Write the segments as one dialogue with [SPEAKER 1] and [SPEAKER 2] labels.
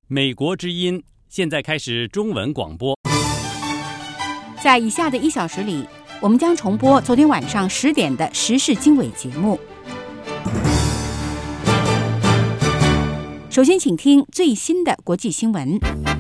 [SPEAKER 1] 美国之音现在开始中文广播。
[SPEAKER 2] 在以下的1小时里，我们将重播昨天晚上10点的时事经纬节目。首先，请听最新的国际新闻。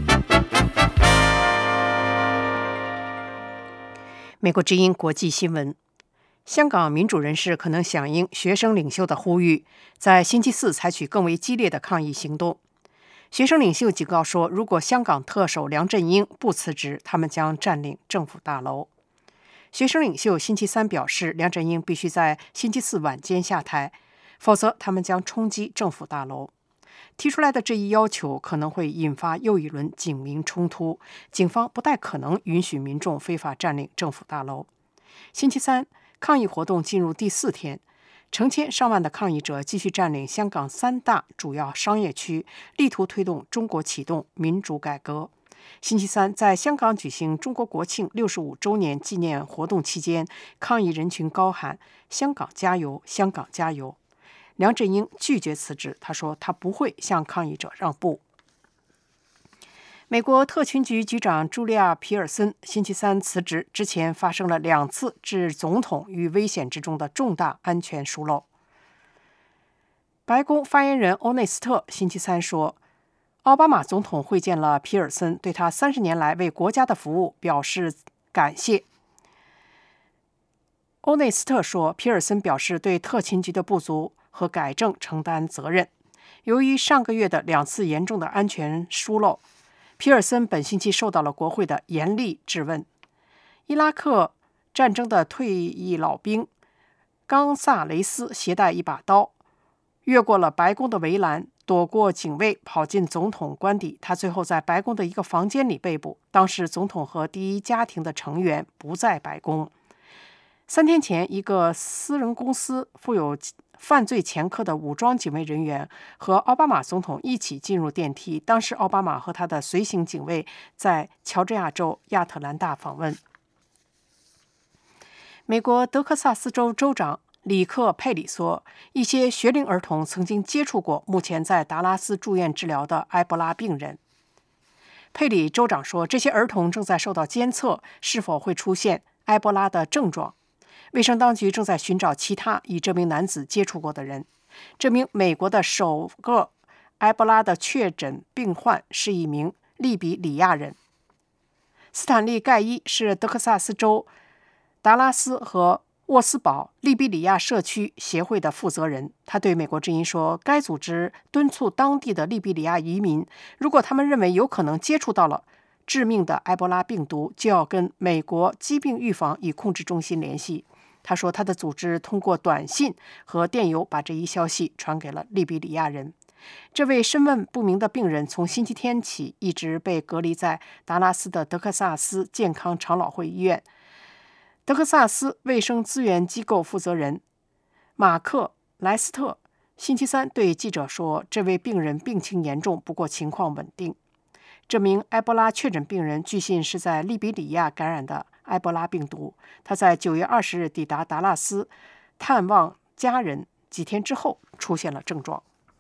[SPEAKER 3] 美国之音国际新闻：香港民主人士可能响应学生领袖的呼吁，在星期四采取更为激烈的抗议行动。学生领袖警告说，如果香港特首梁振英不辞职，他们将占领政府大楼。学生领袖星期三表示，梁振英必须在星期四晚间下台，否则他们将冲击政府大楼。提出来的这一要求可能会引发又一轮警民冲突，警方不太可能允许民众非法占领政府大楼。星期三，抗议活动进入第4天，成千上万的抗议者继续占领香港3大主要商业区，力图推动中国启动民主改革。星期三，在香港举行中国国庆65周年纪念活动期间，抗议人群高喊“香港加油，香港加油”。梁振英拒绝辞职，他说他不会向抗议者让步。美国特勤局局长茱莉亚·皮尔森星期三辞职之前，发生了2次置总统于危险之中的重大安全疏漏。白宫发言人欧内斯特星期三说，奥巴马总统会见了皮尔森，对他30年来为国家的服务表示感谢。欧内斯特说，皮尔森表示对特勤局的不足和改正承担责任。由于上个月的2次严重的安全疏漏，皮尔森本星期受到了国会的严厉质问。伊拉克战争的退役老兵冈萨雷斯携带一把刀，越过了白宫的围栏，躲过警卫，跑进总统官邸。他最后在白宫的一个房间里被捕。当时总统和第一家庭的成员不在白宫。3天前，一个私人公司负有犯罪前科的武装警卫人员和奥巴马总统一起进入电梯。当时奥巴马和他的随行警卫在乔治亚州亚特兰大访问。美国德克萨斯州州长里克·佩里说，一些学龄儿童曾经接触过目前在达拉斯住院治疗的埃博拉病人。佩里州长说，这些儿童正在受到监测，是否会出现埃博拉的症状。卫生当局正在寻找其他与这名男子接触过的人。这名美国的首个埃博拉的确诊病患是一名利比里亚人。斯坦利·盖伊是德克萨斯州达拉斯和沃斯堡利比里亚社区协会的负责人。他对美国之音说，该组织敦促当地的利比里亚移民，如果他们认为有可能接触到了致命的埃博拉病毒，就要跟美国疾病预防与控制中心联系。他说，他的组织通过短信和电邮把这一消息传给了利比里亚人。这位身份不明的病人从星期天起一直被隔离在达拉斯的德克萨斯健康长老会医院。德克萨斯卫生资源机构负责人马克·莱斯特星期三对记者说，这位病人病情严重，不过情况稳定。这名埃博拉确诊病人据信是在利比里亚感染的埃博拉病毒。他在9月20日抵达达拉斯探望家人，几天之后出现了症状。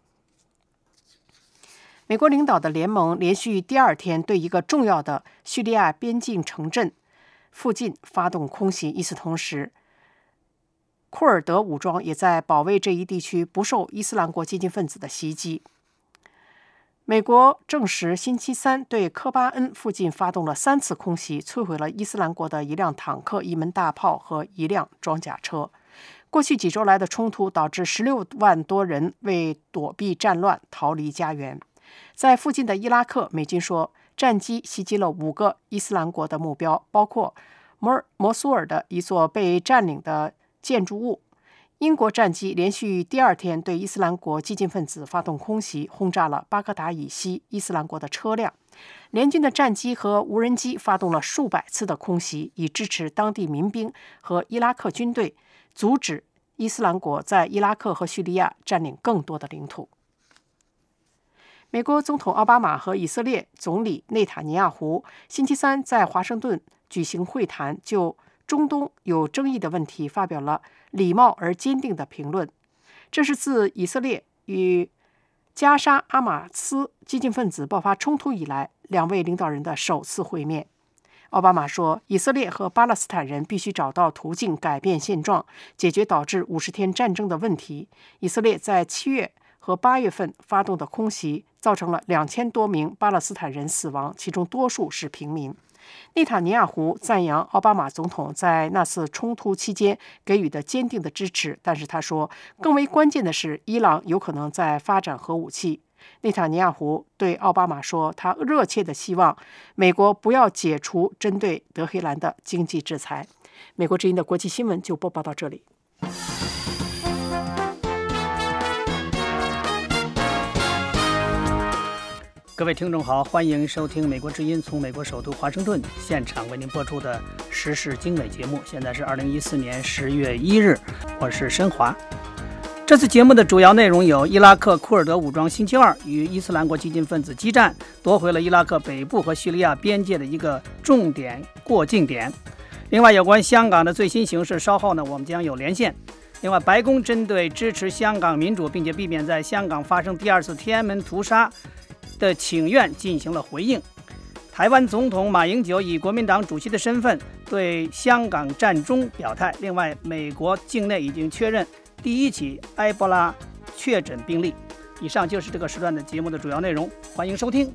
[SPEAKER 3] 美国领导的联盟连续第2天对一个重要的叙利亚边境城镇附近发动空袭。与此同时，库尔德武装也在保卫这一地区不受伊斯兰国激进分子的袭击。美国证实星期三对科巴恩附近发动了3次空袭，摧毁了伊斯兰国的一辆坦克、1门大炮和1辆装甲车。过去几周来的冲突导致16万多人为躲避战乱逃离家园。在附近的伊拉克，美军说战机袭击了5个伊斯兰国的目标，包括摩苏尔的一座被占领的建筑物。英国战机连续第2天对伊斯兰国激进分子发动空袭，轰炸了巴格达以西伊斯兰国的车辆。联军的战机和无人机发动了数百次的空袭，以支持当地民兵和伊拉克军队，阻止伊斯兰国在伊拉克和叙利亚占领更多的领土。美国总统奥巴马和以色列总理内塔尼亚胡星期三在华盛顿举行会谈，就中东有争议的问题发表了礼貌而坚定的评论。这是自以色列与加沙阿马斯激进分子爆发冲突以来两位领导人的首次会面。奥巴马说，以色列和巴勒斯坦人必须找到途径改变现状，解决导致50天战争的问题。以色列在7月和8月份发动的空袭造成了2000多名巴勒斯坦人死亡，其中多数是平民。内塔尼亚胡赞扬奥巴马总统在那次冲突期间给予的坚定的支持，但是他说，更为关键的是，伊朗有可能在发展核武器。内塔尼亚胡对奥巴马说，他热切地希望美国不要解除针对德黑兰的经济制裁。美国之音的国际新闻就播报到这里。
[SPEAKER 4] 各位听众好，欢迎收听美国之音从美国首都华盛顿现场为您播出的时事经纬节目。现在是2014年10月1日，我是申华。这次节目的主要内容有：伊拉克库尔德武装星期二与伊斯兰国激进分子激战，夺回了伊拉克北部和叙利亚边界的一个重点过境点。另外，有关香港的最新形势，稍后呢我们将有连线。另外，白宫针对支持香港民主并且避免在香港发生第二次天安门屠杀的请愿进行了回应。台湾总统马英九以国民党主席的身份对香港战中表态。另外，美国境内已经确认第一起埃博拉确诊病例。以上就是这个时段的节目的主要内容，欢迎收听。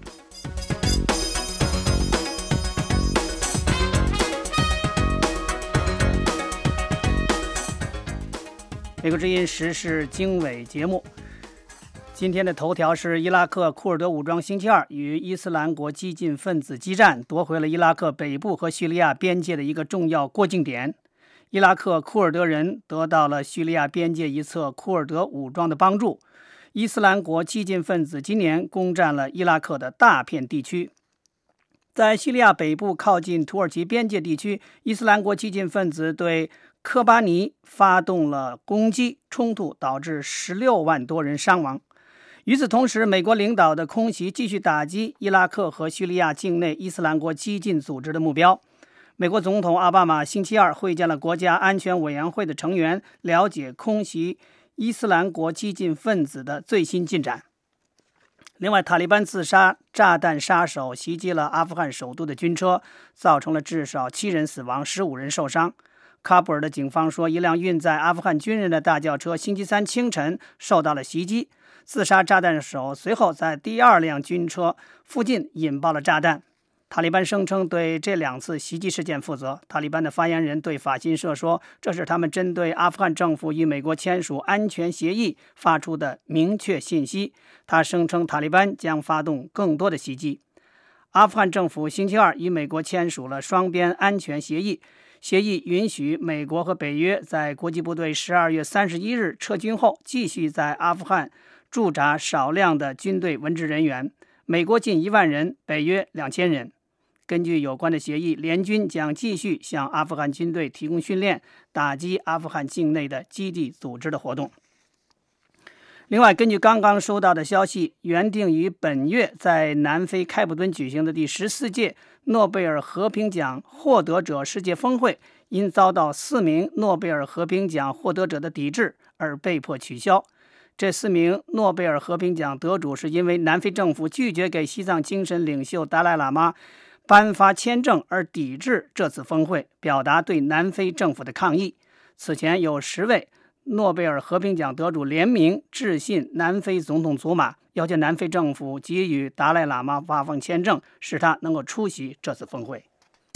[SPEAKER 4] 美国之音时事经纬节目，今天的头条是伊拉克库尔德武装星期二与伊斯兰国激进分子激战，夺回了伊拉克北部和叙利亚边界的一个重要过境点。伊拉克库尔德人得到了叙利亚边界一侧库尔德武装的帮助。伊斯兰国激进分子今年攻占了伊拉克的大片地区。在叙利亚北部靠近土耳其边界地区，伊斯兰国激进分子对科巴尼发动了攻击，冲突导致16万多人伤亡。与此同时，美国领导的空袭继续打击伊拉克和叙利亚境内伊斯兰国激进组织的目标。美国总统奥巴马星期二会见了国家安全委员会的成员，了解空袭伊斯兰国激进分子的最新进展。另外，塔利班自杀炸弹杀手袭击了阿富汗首都的军车，造成了至少7人死亡，15人受伤。喀布尔的警方说，一辆运载阿富汗军人的大轿车星期三清晨受到了袭击，自杀炸弹手随后在第二辆军车附近引爆了炸弹。塔利班声称对这2次袭击事件负责。塔利班的发言人对法新社说，这是他们针对阿富汗政府与美国签署安全协议发出的明确信息。他声称塔利班将发动更多的袭击。阿富汗政府星期二与美国签署了双边安全协议，协议允许美国和北约在国际部队12月31日撤军后，继续在阿富汗驻扎少量的军队文职人员，美国近1万人，北约2000人。根据有关的协议，联军将继续向阿富汗军队提供训练，打击阿富汗境内的基地组织的活动。另外，根据刚刚收到的消息，原定于本月在南非开普敦举行的第14届诺贝尔和平奖获得者世界峰会，因遭到4名诺贝尔和平奖获得者的抵制而被迫取消。这4名诺贝尔和平奖得主是因为南非政府拒绝给西藏精神领袖达赖喇嘛颁发签证而抵制这次峰会，表达对南非政府的抗议。此前有10位诺贝尔和平奖得主联名致信南非总统祖马，要求南非政府给予达赖喇嘛发放签证，使他能够出席这次峰会。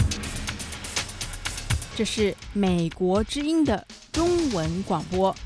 [SPEAKER 5] 这是美国之音的中文广播。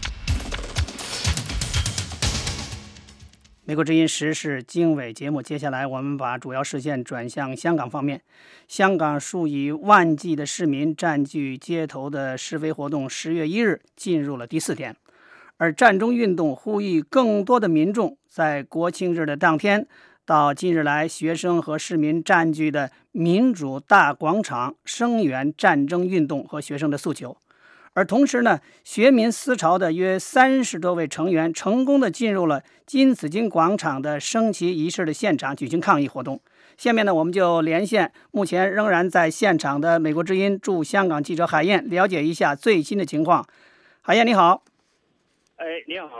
[SPEAKER 4] 美国之音时事经纬节目，接下来我们把主要视线转向香港方面。香港数以万计的市民占据街头的示威活动10月1日进入了第4天，而战中运动呼吁更多的民众在国庆日的当天到近日来学生和市民占据的民主大广场声援战争运动和学生的诉求。而同时呢，学民思潮的约30多位成员成功的进入了金紫荆广场的升旗仪式的现场举行抗议活动。下面呢，我们就连线目前仍然在现场的美国之音驻香港记者海燕，了解一下最新的情况。海燕你好。
[SPEAKER 6] 你好。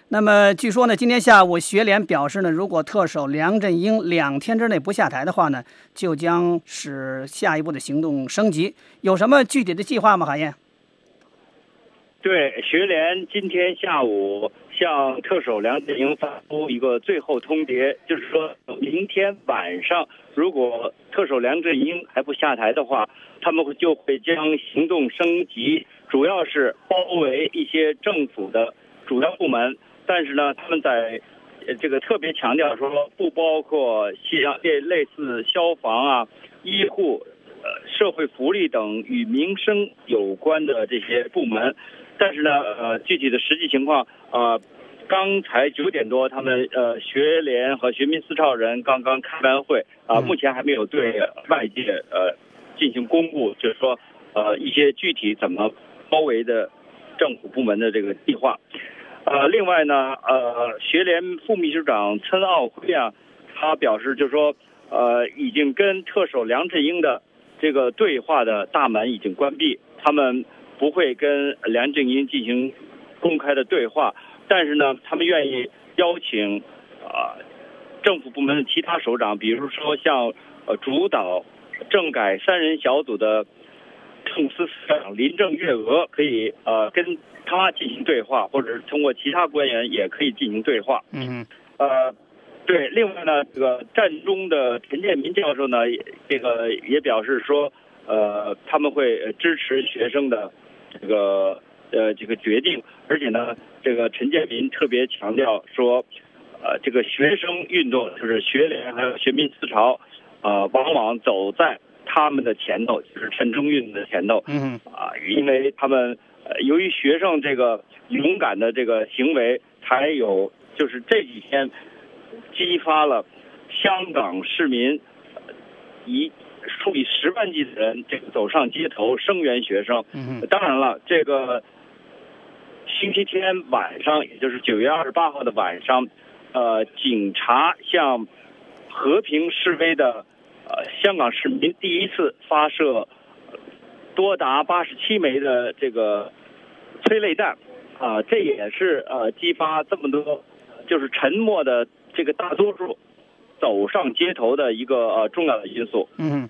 [SPEAKER 4] 那么据说呢，今天下午学联表示呢，如果特首梁振英2天之内不下台的话呢，就将使下一步的行动升级。有什么具体的计划吗？海燕？
[SPEAKER 6] 对，学联今天下午向特首梁振英发出一个最后通牒，就是说明天晚上如果特首梁振英还不下台的话，他们就会将行动升级，主要是包围一些政府的主要部门。但是呢，他们在这个特别强调说，不包括像类似消防啊、医护、社会福利等与民生有关的这些部门。但是呢，具体的实际情况，刚才9点多，他们学联和学民思潮人刚刚开完会目前还没有对外界进行公布，就是说一些具体怎么包围的政府部门的这个计划。另外呢，学联副秘书长岑奥辉啊，他表示就是说，已经跟特首梁振英的这个对话的大门已经关闭，他们不会跟梁振英进行公开的对话，但是呢，他们愿意邀请政府部门的其他首长，比如说像主导政改3人小组的政司司长林郑月娥，可以跟他进行对话，或者是通过其他官员也可以进行对话。对。另外呢，这个战中的陈建民教授呢，这个也表示说，他们会支持学生的这个决定，而且呢，这个陈建民特别强调说，这个学生运动就是学联还有学民思潮，往往走在他们的前头，就是陈中运动的前头。因为他们由于学生这个勇敢的这个行为，才有就是这几天激发了香港市民数以10万计的人这个走上街头声援学生。当然了，这个星期天晚上，也就是9月28号的晚上，警察向和平示威的香港市民第一次发射多达87枚的这个催泪弹，这也是激发这么多就是沉默的这个大多数走上街头的一个重要的因素。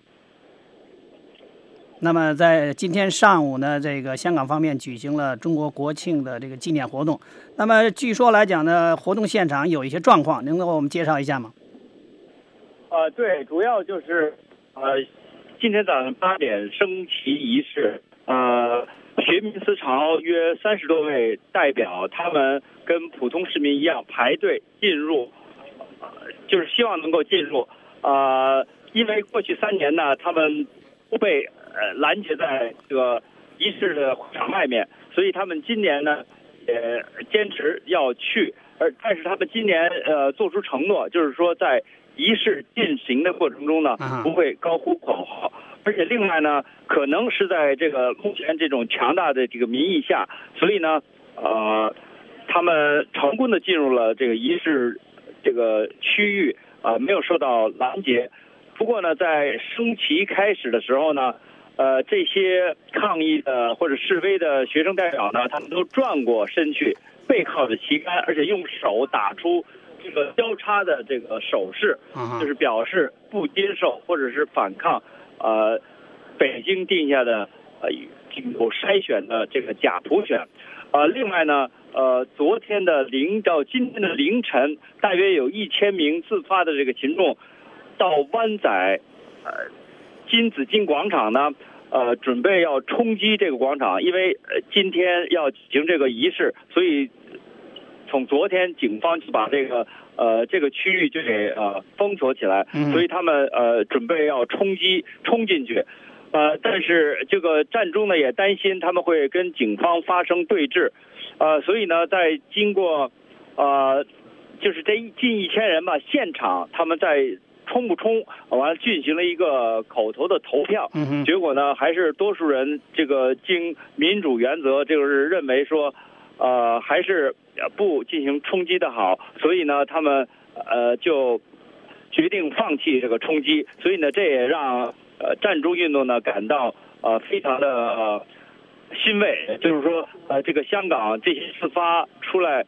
[SPEAKER 4] 那么在今天上午呢，这个香港方面举行了中国国庆的这个纪念活动。那么据说来讲呢，活动现场有一些状况，能给我们介绍一下吗？
[SPEAKER 6] 对，主要就是今天早上8点升旗仪式，学民思潮约30多位代表，他们跟普通市民一样排队进入，就是希望能够进入。因为过去3年呢，他们不被拦截在这个仪式的会场外面，所以他们今年呢也坚持要去，但是他们今年做出承诺，就是说在仪式进行的过程中呢，不会高呼口号，而且另外呢，可能是在这个目前这种强大的这个民意下，所以呢，他们成功的进入了这个仪式这个区域，没有受到拦截。不过呢，在升旗开始的时候呢，这些抗议的或者示威的学生代表呢，他们都转过身去，背靠着旗杆，而且用手打出这个交叉的这个手势，就是表示不接受或者是反抗北京定下的有筛选的这个假普选。另外呢，昨天的到今天的凌晨，大约有1000名自发的这个群众到湾仔金紫荆广场呢，准备要冲击这个广场，因为今天要举行这个仪式，所以从昨天警方就把这个区域就给封锁起来，所以他们准备要冲进去，但是这个战中呢也担心他们会跟警方发生对峙，所以呢在经过就是这近1000人吧，现场他们在冲不冲完了进行了一个口头的投票，结果呢还是多数人这个经民主原则就是认为说还是不进行冲击的好，所以呢他们就决定放弃这个冲击，所以呢这也让战中运动呢感到非常的欣慰，就是说这个香港这些自发出来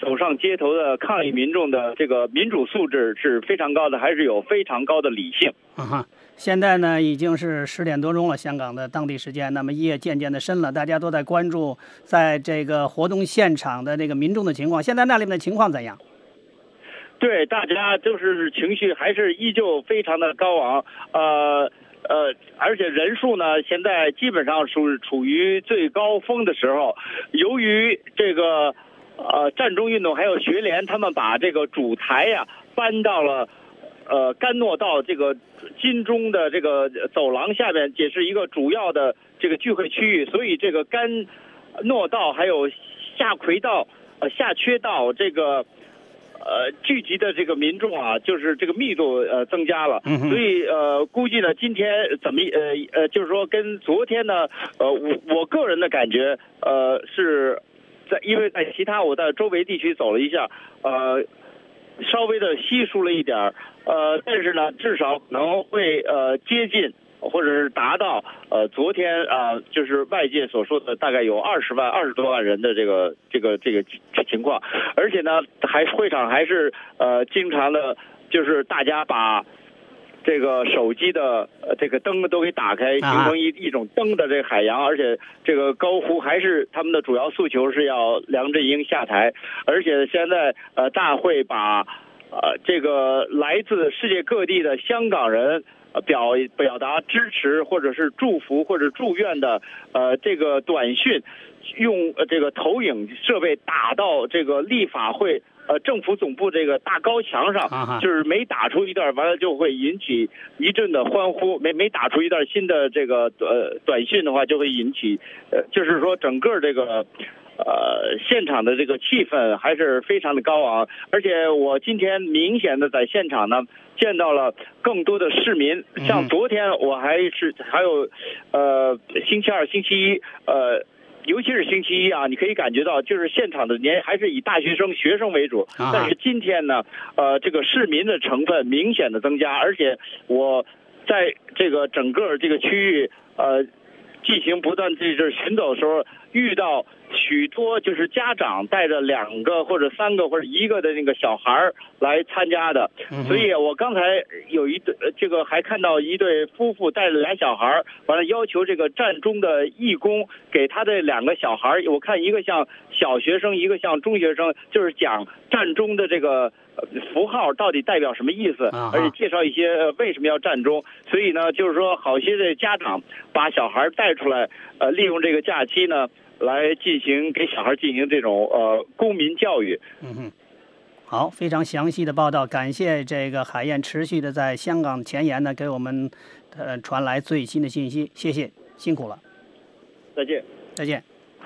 [SPEAKER 6] 走上街头的抗议民众的这个民主素质是非常高的，还是有非常高的理性。
[SPEAKER 4] 现在呢已经是10点多钟了，香港的当地时间。那么夜渐渐的深了，大家都在关注在这个活动现场的这个民众的情况。现在那里面的情况怎样？
[SPEAKER 6] 对，大家就是情绪还是依旧非常的高昂，而且人数呢现在基本上是处于最高峰的时候。由于这个占中运动还有学联，他们把这个主台呀搬到了甘诺道这个金钟的这个走廊下面，也是一个主要的这个聚会区域，所以这个甘诺道还有下奎道、下缺道这个聚集的这个民众啊，就是这个密度增加了，所以估计呢今天就是说跟昨天呢我个人的感觉是因为在其他我在周围地区走了一下，稍微的稀疏了一点，但是呢至少可能会接近或者是达到昨天就是外界所说的大概有20多万人的这个情况。而且呢会场还是经常的就是大家把这个手机的这个灯都给打开，形成一种灯的这个海洋，而且这个高呼还是他们的主要诉求是要梁振英下台。而且现在大会把这个来自世界各地的香港人表达支持或者是祝福或者祝愿的这个短讯，用这个投影设备打到这个立法会政府总部这个大高墙上，就是每打出一段完了就会引起一阵的欢呼，每打出一段新的这个短讯的话就会引起就是说整个这个现场的这个气氛还是非常的高昂。而且我今天明显的在现场呢见到了更多的市民，像昨天我还有星期二星期一尤其是星期一啊，你可以感觉到就是现场的还是以大学生学生为主，但是今天呢这个市民的成分明显的增加。而且我在这个整个这个区域进行不断就是巡走的时候，遇到许多就是家长带着2个或者3个或者1个的那个小孩来参加的。所以我刚才有这个还看到一对夫妇带着2小孩，完了要求这个战中的义工给他的2个小孩，我看一个像小学生一个像中学生，就是讲战中的这个符号到底代表什么意思，而且介绍一些为什么要战中。所以呢就是说好些的家长把小孩带出来利用这个假期呢来给小孩进行这种公民教育。
[SPEAKER 4] 好，非常详细的报道，感谢这个海燕持续的在香港前沿呢给我们传来最新的信息，谢谢，辛苦了。
[SPEAKER 6] 再见。
[SPEAKER 4] 再见。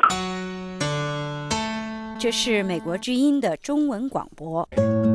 [SPEAKER 2] 这是美国之音的中文广播。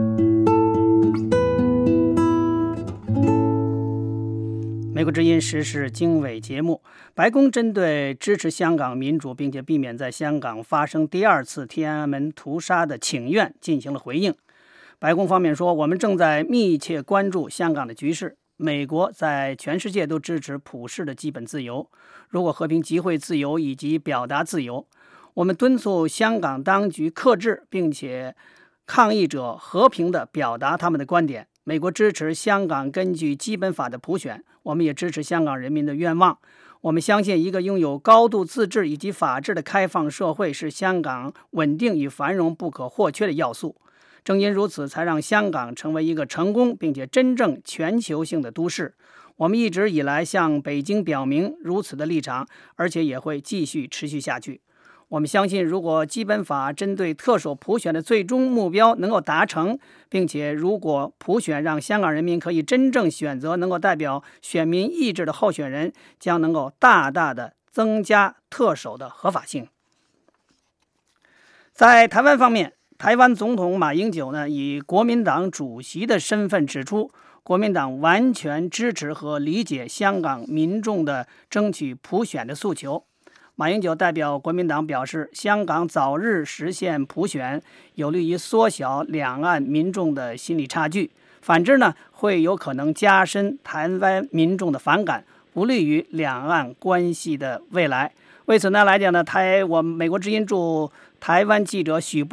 [SPEAKER 4] 美国之音时事经纬节目，白宫针对支持香港民主并且避免在香港发生第2次天安门屠杀的请愿进行了回应。白宫方面说，我们正在密切关注香港的局势，美国在全世界都支持普世的基本自由，如果和平集会自由以及表达自由。我们敦促香港当局克制，并且抗议者和平地表达他们的观点。美国支持香港根据基本法的普选，我们也支持香港人民的愿望。我们相信一个拥有高度自治以及法治的开放社会是香港稳定与繁荣不可或缺的要素。正因如此，才让香港成为一个成功并且真正全球性的都市。我们一直以来向北京表明如此的立场，而且也会继续持续下去。我们相信，如果基本法针对特首普选的最终目标能够达成，并且如果普选让香港人民可以真正选择能够代表选民意志的候选人，将能够大大的增加特首的合法性。在台湾方面，台湾总统马英九呢以国民党主席的身份指出，国民党完全支持和理解香港民众的争取普选的诉求。马英九代表国民党表示，香港早日实现普选，有利于缩小两岸民众的心理差距；反之呢，会有可能加深台湾民众的反感，不利于两岸关系的未来。为此呢来讲呢，我们美国之音驻台湾记者许波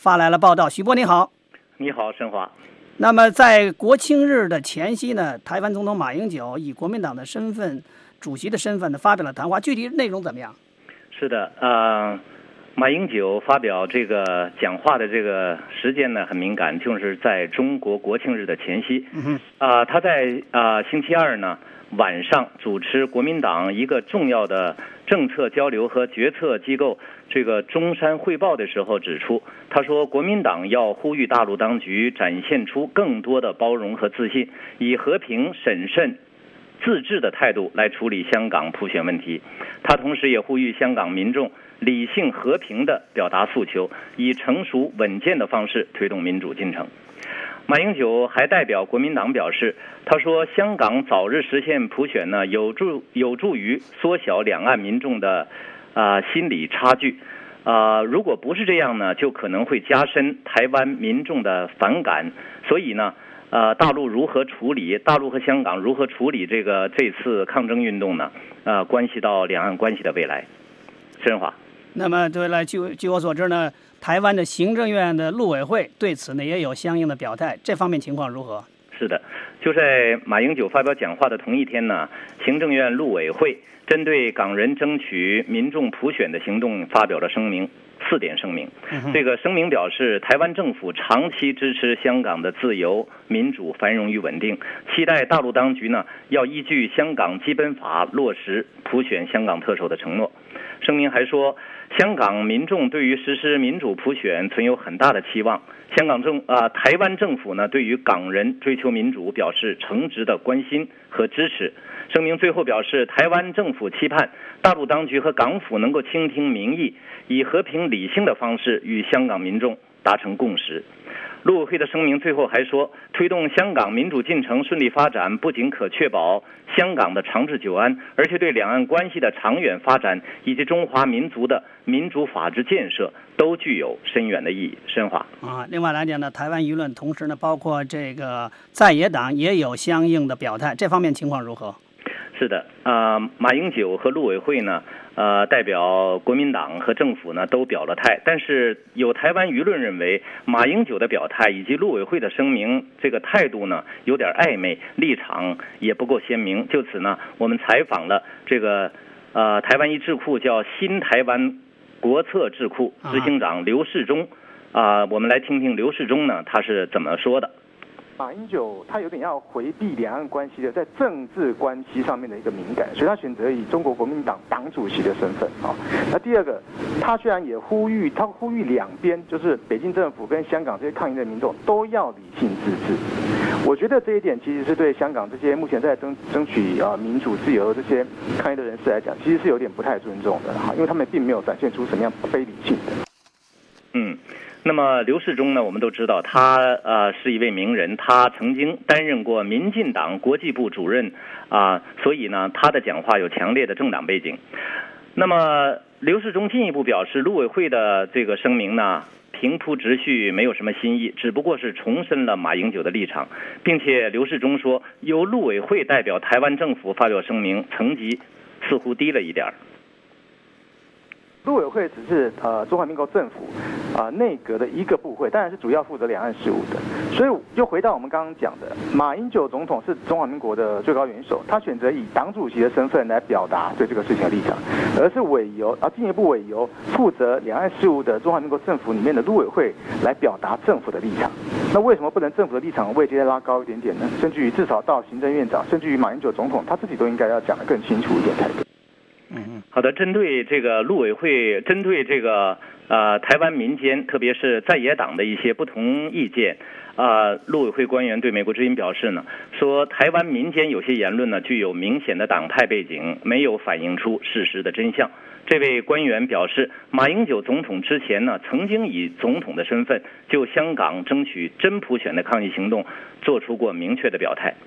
[SPEAKER 4] 发来了报道。徐波你好。
[SPEAKER 7] 你好，申华。
[SPEAKER 4] 那么在国庆日的前夕呢，台湾总统马英九以国民党的身份、主席的身份呢发表了谈话，具体内容怎么样？
[SPEAKER 7] 是的，马英九发表这个讲话的这个时间呢很敏感，就是在中国国庆日的前夕。他在星期二呢晚上主持国民党一个重要的政策交流和决策机构这个中山汇报的时候指出，他说国民党要呼吁大陆当局展现出更多的包容和自信，以和平、审慎、自治的态度来处理香港普选问题。他同时也呼吁香港民众理性和平地表达诉求，以成熟稳健的方式推动民主进程。马英九还代表国民党表示，他说香港早日实现普选呢，有助于缩小两岸民众的心理差距。如果不是这样呢，就可能会加深台湾民众的反感。所以呢，大陆和香港如何处理这次抗争运动呢？关系到两岸关系的未来。申华。
[SPEAKER 4] 那么据我所知呢，台湾的行政院的陆委会对此呢也有相应的表态，这方面情况如何？
[SPEAKER 7] 是的，就在马英九发表讲话的同一天呢，行政院陆委会针对港人争取民众普选的行动发表了声明，4点声明。这个声明表示，台湾政府长期支持香港的自由、民主、繁荣与稳定，期待大陆当局呢要依据香港基本法落实普选香港特首的承诺。声明还说，香港民众对于实施民主普选存有很大的期望。台湾政府呢，对于港人追求民主表示诚挚的关心和支持。声明最后表示，台湾政府期盼大陆当局和港府能够倾听民意，以和平理性的方式与香港民众达成共识。陆委会的声明最后还说，推动香港民主进程顺利发展，不仅可确保香港的长治久安，而且对两岸关系的长远发展以及中华民族的民主法治建设都具有深远的意义。申华。
[SPEAKER 4] 另外来讲呢，台湾舆论同时呢，包括这个在野党也有相应的表态，这方面情况如何？
[SPEAKER 7] 是的，马英九和陆委会呢，代表国民党和政府呢都表了态，但是有台湾舆论认为，马英九的表态以及陆委会的声明，这个态度呢有点暧昧，立场也不够鲜明。就此呢，我们采访了这个台湾一智库叫新台湾国策智库执行长刘世忠，我们来听听刘世忠呢他是怎么说的。
[SPEAKER 8] 马英九他有点要回避两岸关系的在政治关系上面的一个敏感，所以他选择以中国国民党党主席的身份啊。那第二个，他虽然也呼吁两边，就是北京政府跟香港这些抗议的民众都要理性自治。我觉得这一点其实是对香港这些目前在争取民主自由这些抗议的人士来讲，其实是有点不太尊重的哈，因为他们并没有展现出什么样非理性的。
[SPEAKER 7] 那么刘世忠呢，我们都知道他是一位名人，他曾经担任过民进党国际部主任所以呢他的讲话有强烈的政党背景。那么刘世忠进一步表示，陆委会的这个声明呢平铺直叙，没有什么新意，只不过是重申了马英九的立场，并且刘世忠说，由陆委会代表台湾政府发表声明，层级似乎低了一点。
[SPEAKER 8] 陆委会只是中华民国政府内阁的一个部会，当然是主要负责两岸事务的。所以又回到我们刚刚讲的，马英九总统是中华民国的最高元首，他选择以党主席的身份来表达对这个事情的立场，而是进一步委由负责两岸事务的中华民国政府里面的陆委会来表达政府的立场。那为什么不能政府的立场位阶拉高一点点呢？甚至于至少到行政院长，甚至于马英九总统他自己都应该要讲得更清楚一点才对。
[SPEAKER 7] 好的，针对这个陆委会，针对这个台湾民间，特别是在野党的一些不同意见，陆委会官员对美国之音表示呢，说台湾民间有些言论呢具有明显的党派背景，没有反映出事实的真相。这位官员表示，马英九总统之前呢曾经以总统的身份就香港争取真普选的抗议行动做出过明确的表态。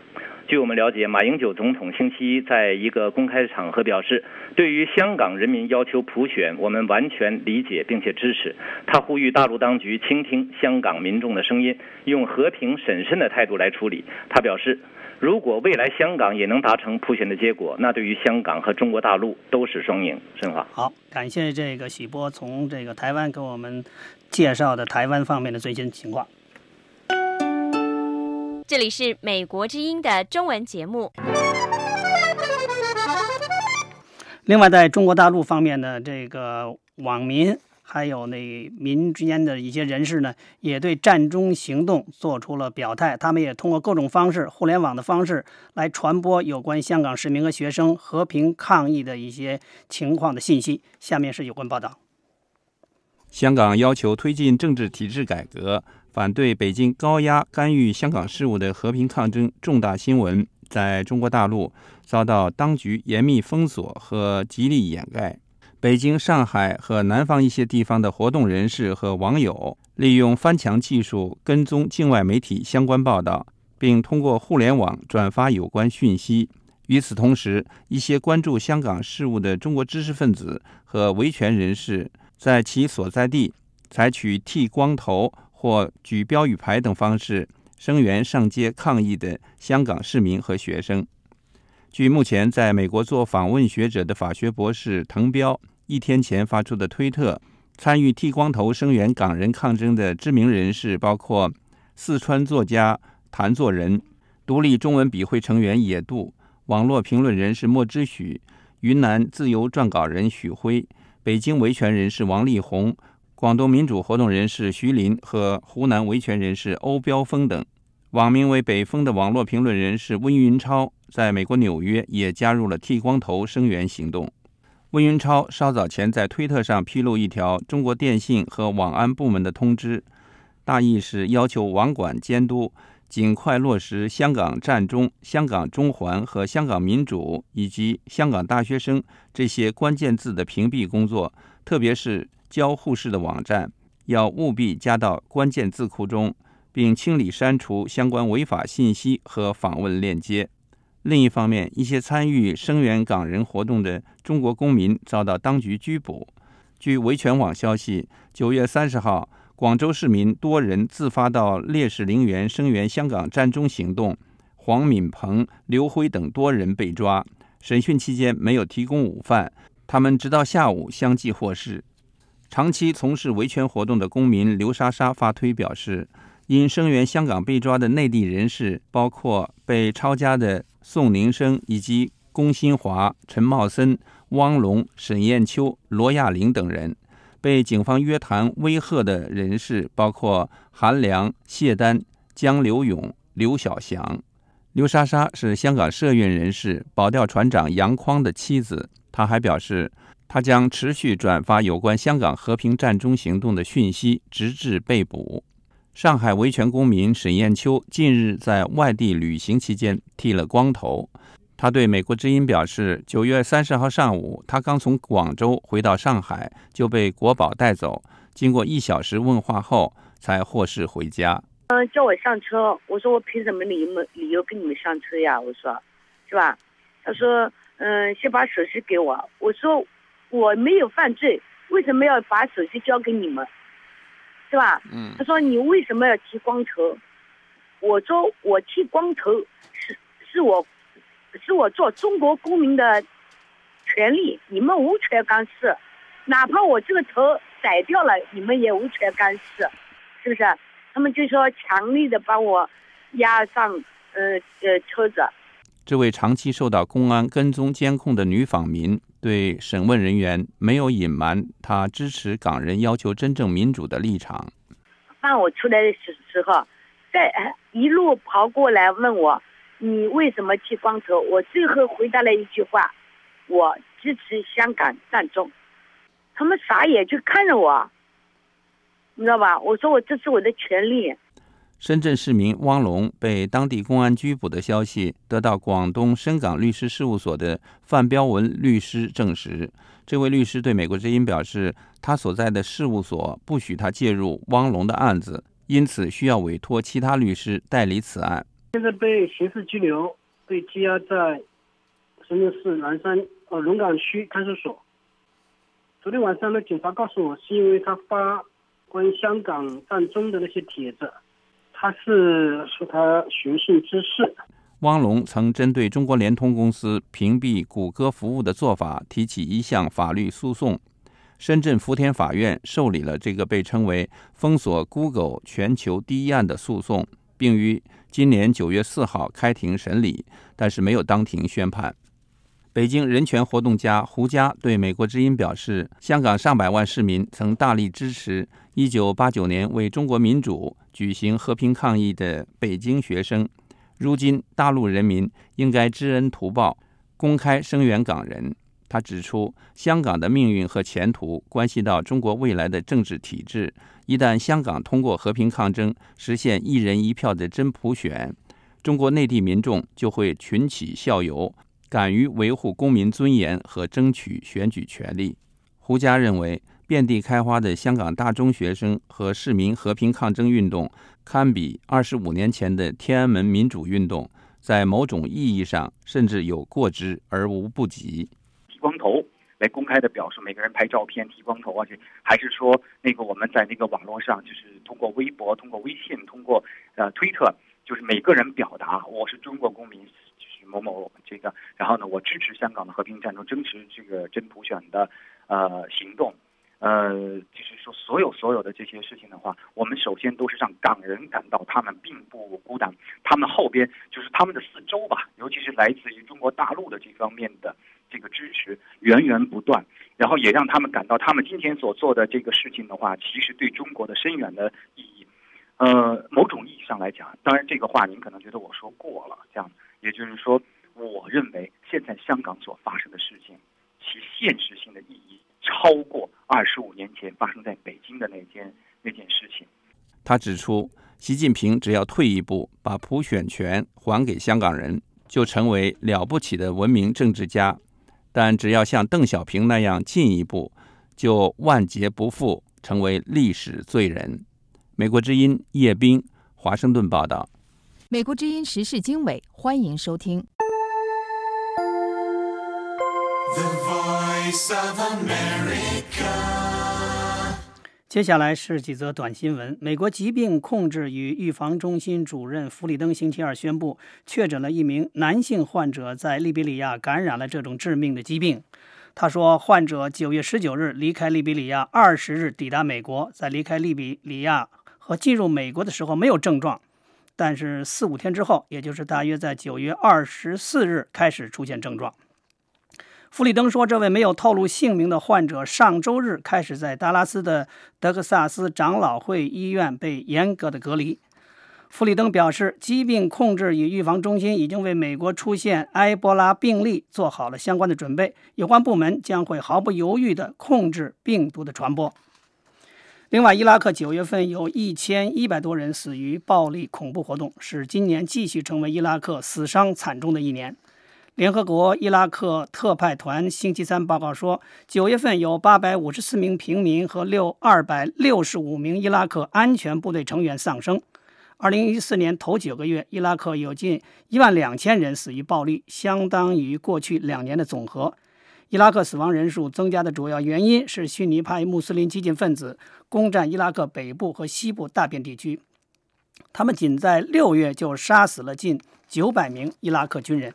[SPEAKER 7] 据我们了解，马英九总统星期一在一个公开场合表示，对于香港人民要求普选，我们完全理解并且支持。他呼吁大陆当局倾听香港民众的声音，用和平审慎的态度来处理。他表示，如果未来香港也能达成普选的结果，那对于香港和中国大陆都是双赢。申华，
[SPEAKER 4] 好，感谢这个许波从这个台湾给我们介绍的台湾方面的最新情况。
[SPEAKER 9] 这里是美国之音的中文节目。
[SPEAKER 4] 另外，在中国大陆方面呢，这个网民还有民之间的一些人士呢，也对战中行动做出了表态。他们也通过各种方式，互联网的方式来传播有关香港市民和学生和平抗议的一些情况的信息。下面是有关报道。
[SPEAKER 10] 香港要求推进政治体制改革，反对北京高压干预香港事务的和平抗争重大新闻，在中国大陆遭到当局严密封锁和极力掩盖。北京、上海和南方一些地方的活动人士和网友利用翻墙技术跟踪境外媒体相关报道，并通过互联网转发有关讯息。与此同时，一些关注香港事务的中国知识分子和维权人士在其所在地采取剃光头或举标语牌等方式声援上街抗议的香港市民和学生。据目前在美国做访问学者的法学博士滕彪1天前发出的推特，参与剃光头声援港人抗争的知名人士包括四川作家谭作人、独立中文笔会成员野渡、网络评论人士莫之许、云南自由撰稿人许辉、北京维权人士王力宏、广东民主活动人士徐林和湖南维权人士欧标峰等。网名为北风的网络评论人士温云超在美国纽约也加入了剃光头声援行动。温云超稍早前在推特上披露一条中国电信和网安部门的通知，大意是要求网管监督尽快落实香港战中、香港中环和香港民主以及香港大学生这些关键字的屏蔽工作，特别是交互式的网站要务必加到关键字库中，并清理删除相关违法信息和访问链接。另一方面，一些参与声援港人活动的中国公民遭到当局拘捕。据维权网消息，9月30号，广州市民多人自发到烈士陵园声援香港战中行动，黄敏鹏、刘辉等多人被抓。审讯期间没有提供午饭，他们直到下午相继获释。长期从事维权活动的公民刘莎莎发推表示，因声援香港被抓的内地人士包括被抄家的宋宁生以及龚新华、陈茂森、汪龙、沈艳秋、罗亚玲等人。被警方约谈威吓的人士包括韩良、谢丹、江流勇、刘小祥。刘莎莎是香港社运人士保钓船长杨匡的妻子，她还表示，她将持续转发有关香港和平战中行动的讯息，直至被捕。上海维权公民沈艳秋近日在外地旅行期间剃了光头。他对美国之音表示，9月30号上午，他刚从广州回到上海，就被国保带走。经过1小时问话后，才获释回家。
[SPEAKER 11] 叫我上车，我说我凭什么理由跟你们上车呀？我说，是吧？他说，先把手机给我。我说我没有犯罪，为什么要把手机交给你们？是吧？他说你为什么要剃光头？我说我剃光头是我做中国公民的权利，你们无权干涉，哪怕我这个头宰掉了，你们也无权干涉，是不是？他们就说强力的把我押上车子。
[SPEAKER 10] 这位长期受到公安跟踪监控的女访民对审问人员没有隐瞒她支持港人要求真正民主的立场。
[SPEAKER 11] 放我出来的时候，在一路跑过来问我，你为什么剃光头？我最后回答了一句话，我支持香港战中。他们傻眼就看着我，你知道吧？我说这是我的权利。
[SPEAKER 10] 深圳市民汪龙被当地公安拘捕的消息得到广东深港律师事务所的范彪文律师证实。这位律师对美国之音表示，他所在的事务所不许他介入汪龙的案子，因此需要委托其他律师代理此案。
[SPEAKER 12] 现在被刑事拘留， 被羁押在深圳市南山龙岗区看守所。昨天晚上呢，警察告诉我，是因为他发关于香港战争的那些帖子，他是说他寻衅滋事。
[SPEAKER 10] 汪龙曾针对中国联通公司屏蔽谷歌服务的做法提起一项法律诉讼。深圳福田法院受理了这个被称为封锁 Google 全球第一案的诉讼，并于今年9月4号开庭审理，但是没有当庭宣判。北京人权活动家胡佳对美国之音表示，香港上百万市民曾大力支持1989年为中国民主举行和平抗议的北京学生，如今大陆人民应该知恩图报，公开声援港人。他指出，香港的命运和前途关系到中国未来的政治体制，一旦香港通过和平抗争实现一人一票的真普选，中国内地民众就会群起效尤，敢于维护公民尊严和争取选举权利。胡佳认为，遍地开花的香港大中学生和市民和平抗争运动，堪比25年前的天安门民主运动，在某种意义上甚至有过之而无不及。
[SPEAKER 13] 剃光头来公开的表述，每个人拍照片剃光头啊，还是说我们在那个网络上，就是通过微博、通过微信、通过推特，就是每个人表达我是中国公民，就是某某然后呢，我支持香港的和平战争，争取这个真普选的行动。就是说所有的这些事情的话，我们首先都是让港人感到他们并不孤单，他们后边就是他们的四周吧，尤其是来自于中国大陆的这方面的这个支持源源不断，然后也让他们感到他们今天所做的这个事情的话，其实对中国的深远的意义。某种意义上来讲，当然这个话您可能觉得我说过了，这样，也就是说，我认为现在香港所发生的事情，其现实性的意义超过25年前发生在北京的那件事情。
[SPEAKER 10] 他指出，习近平只要退一步，把普选权还给香港人，就成为了不起的文明政治家，但只要像邓小平那样进一步，就万劫不复，成为历史罪人。美国之音叶冰，华盛顿报道。
[SPEAKER 5] 美国之音时事经纬，欢迎收听。
[SPEAKER 4] 接下来是几则短新闻。美国疾病控制与预防中心主任弗里登星期二宣布，确诊了一名男性患者在利比里亚感染了这种致命的疾病。他说，患者9月19日离开利比里亚，20日抵达美国，在离开利比里亚和进入美国的时候没有症状，但是4-5天之后，也就是大约在9月24日开始出现症状。弗里登说，这位没有透露姓名的患者上周日开始在达拉斯的德克萨斯长老会医院被严格的隔离。弗里登表示，疾病控制与预防中心已经为美国出现埃博拉病例做好了相关的准备，有关部门将会毫不犹豫地控制病毒的传播。另外，伊拉克9月份有1100多人死于暴力恐怖活动，使今年继续成为伊拉克死伤惨重的一年。联合国伊拉克特派团星期三报告说，9月份有854名平民和265名伊拉克安全部队成员丧生。2014年头9个月，伊拉克有近12000人死于暴力，相当于过去2年的总和。伊拉克死亡人数增加的主要原因是逊尼派穆斯林激进分子攻占伊拉克北部和西部大片地区，他们仅在6月就杀死了近900名伊拉克军人。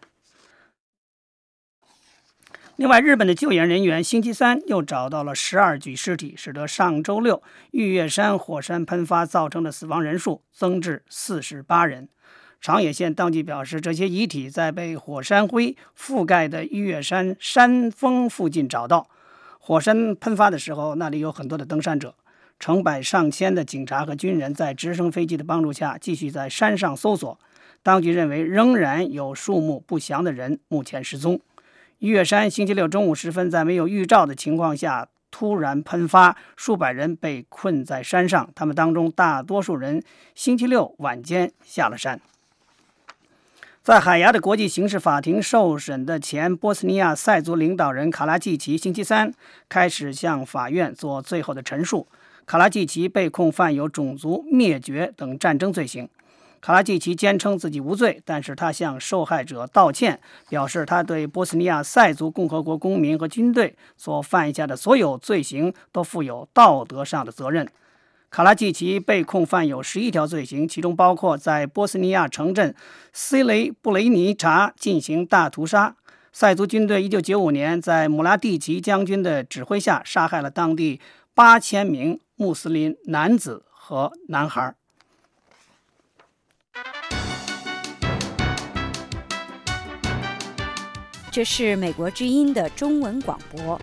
[SPEAKER 4] 另外，日本的救援人员星期三又找到了12具尸体，使得上周六玉月山火山喷发造成的死亡人数增至48人。长野县当局表示，这些遗体在被火山灰覆盖的玉月山山峰附近找到。火山喷发的时候，那里有很多的登山者，成百上千的警察和军人在直升飞机的帮助下继续在山上搜索。当局认为仍然有数目不详的人目前失踪。玉月山星期六中午时分在没有预兆的情况下突然喷发，数百人被困在山上，他们当中大多数人星期六晚间下了山。在海牙的国际刑事法庭受审的前波斯尼亚塞族领导人卡拉季奇星期三开始向法院做最后的陈述。卡拉季奇被控犯有种族灭绝等战争罪行。 卡拉季奇坚称自己无罪，但是他向受害者道歉，表示他对波斯尼亚塞族共和国公民和军队所犯下的所有罪行都负有道德上的责任。卡拉季奇被控犯有11条罪行，其中包括在波斯尼亚城镇斯雷布雷尼察进行大屠杀。塞族军队1995年在姆拉蒂奇将军的指挥下杀害了当地8000名穆斯林男子和男孩。
[SPEAKER 2] 这是美国之音的中文广播。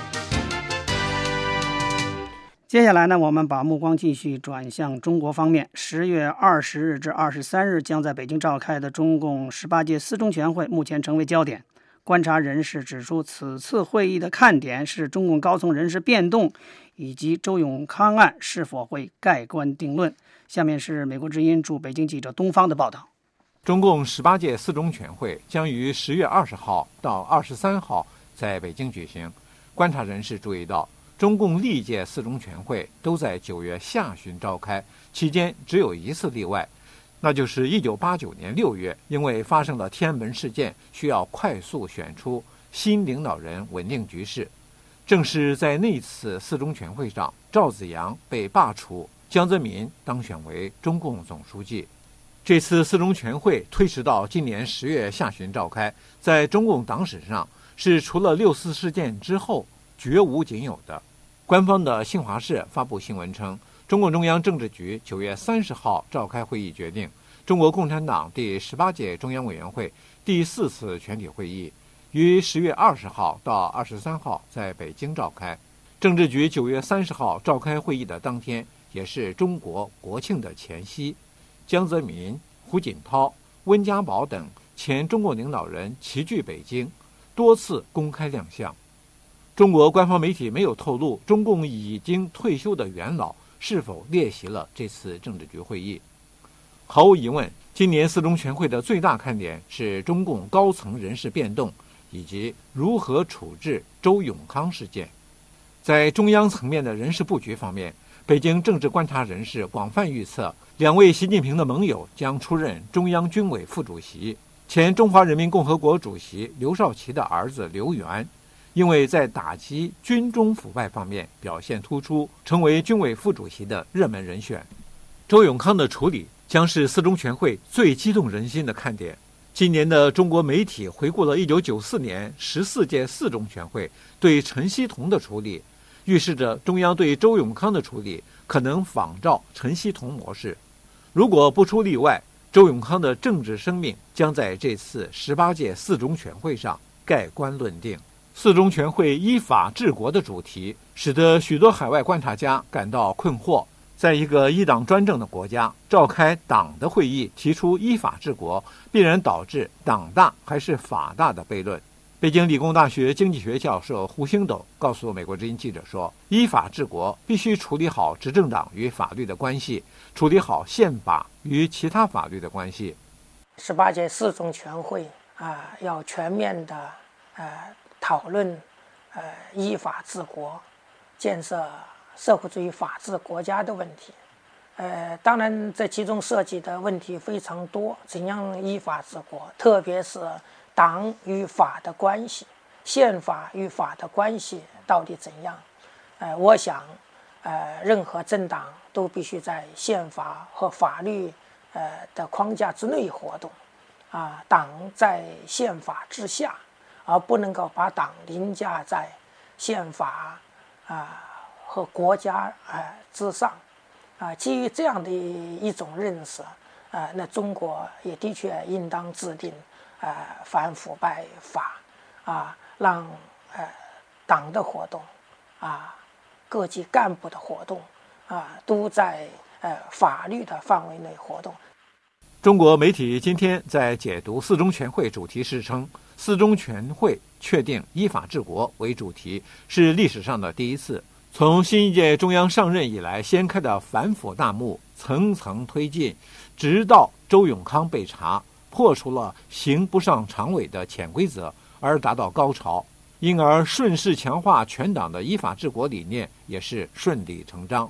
[SPEAKER 4] 接下来呢，我们把目光继续转向中国方面。10月20日至23日将在北京召开的中共18届四中全会目前成为焦点。观察人士指出，此次会议的看点是中共高层人事变动以及周永康案是否会盖棺定论。下面是美国之音驻北京记者东方的报道。
[SPEAKER 14] 中共18届四中全会将于10月20号到23号在北京举行。观察人士注意到，中共历届四中全会都在9月下旬召开，期间只有一次例外，那就是1989年6月，因为发生了天安门事件，需要快速选出新领导人稳定局势。正是在那次四中全会上，赵紫阳被罢黜，江泽民当选为中共总书记。这次四中全会推迟到今年10月下旬召开，在中共党史上是除了6·4事件之后绝无仅有的。官方的新华社发布新闻称，中共中央政治局9月30号召开会议，决定中国共产党第18届中央委员会第4次全体会议于10月20号到23号在北京召开。政治局9月30号召开会议的当天，也是中国国庆的前夕。江泽民、胡锦涛、温家宝等前中共领导人齐聚北京，多次公开亮相。中国官方媒体没有透露中共已经退休的元老是否列席了这次政治局会议。毫无疑问，今年四中全会的最大看点是中共高层人事变动以及如何处置周永康事件。在中央层面的人事布局方面，北京政治观察人士广泛预测，2位习近平的盟友将出任中央军委副主席。前中华人民共和国主席刘少奇的儿子刘源，因为在打击军中腐败方面表现突出，成为军委副主席的热门人选。周永康的处理将是四中全会最激动人心的看点。今年的中国媒体回顾了1994年14届四中全会对陈锡同的处理，预示着中央对周永康的处理可能仿照陈锡同模式。如果不出例外，周永康的政治生命将在这次18届四中全会上盖棺论定。四中全会依法治国的主题，使得许多海外观察家感到困惑。在一个一党专政的国家，召开党的会议提出依法治国，必然导致党大还是法大的悖论。北京理工大学经济学教授胡星斗告诉美国之音记者说，依法治国必须处理好执政党与法律的关系，处理好宪法与其他法律的关系。
[SPEAKER 15] 18届四中全会要全面的讨论依法治国，建设社会主义法治国家的问题。当然这其中涉及的问题非常多，怎样依法治国，特别是党与法的关系，宪法与法的关系到底怎样？我想任何政党都必须在宪法和法律的框架之内活动，党在宪法之下，而不能够把党凌驾在宪法和国家之上。基于这样的一种认识，那中国也的确应当制定反腐败法，让党的活动各级干部的活动都在法律的范围内活动。
[SPEAKER 14] 中国媒体今天在解读四中全会主题时称，四中全会确定依法治国为主题是历史上的第一次。从新一届中央上任以来掀开的反腐大幕层层推进，直到周永康被查，破除了刑不上常委的潜规则而达到高潮，因而顺势强化全党的依法治国理念也是顺理成章。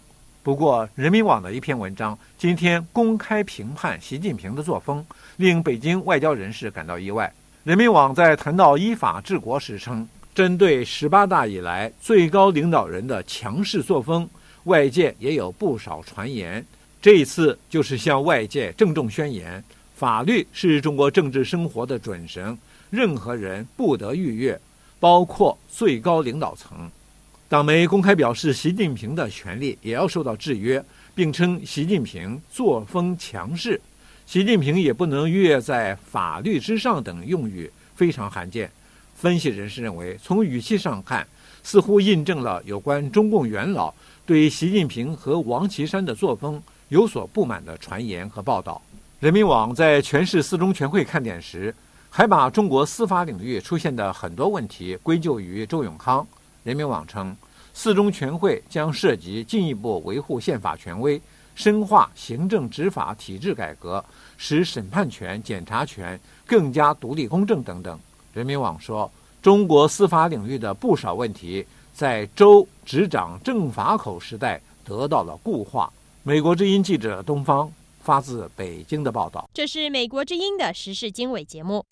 [SPEAKER 14] 不过，人民网的一篇文章今天公开评判习近平的作风，令北京外交人士感到意外。人民网在谈到依法治国时称，针对18大以来最高领导人的强势作风，外界也有不少传言。这一次就是向外界郑重宣言，法律是中国政治生活的准绳，任何人不得逾越，包括最高领导层。党媒公开表示，习近平的权力也要受到制约，并称习近平作风强势，习近平也不能越在法律之上等用语非常罕见。分析人士认为，从语气上看，似乎印证了有关中共元老对习近平和王岐山的作风有所不满的传言和报道。人民网在诠释四中全会看点时，还把中国司法领域出现的很多问题归咎于周永康。人民网称，四中全会将涉及进一步维护宪法权威，深化行政执法体制改革，使审判权、检察权更加独立公正等等。人民网说，中国司法领域的不少问题在周执掌政法口时代得到了固化。美国之音记者东方发自北京的报道。
[SPEAKER 9] 这是美国之音的时事经纬节目。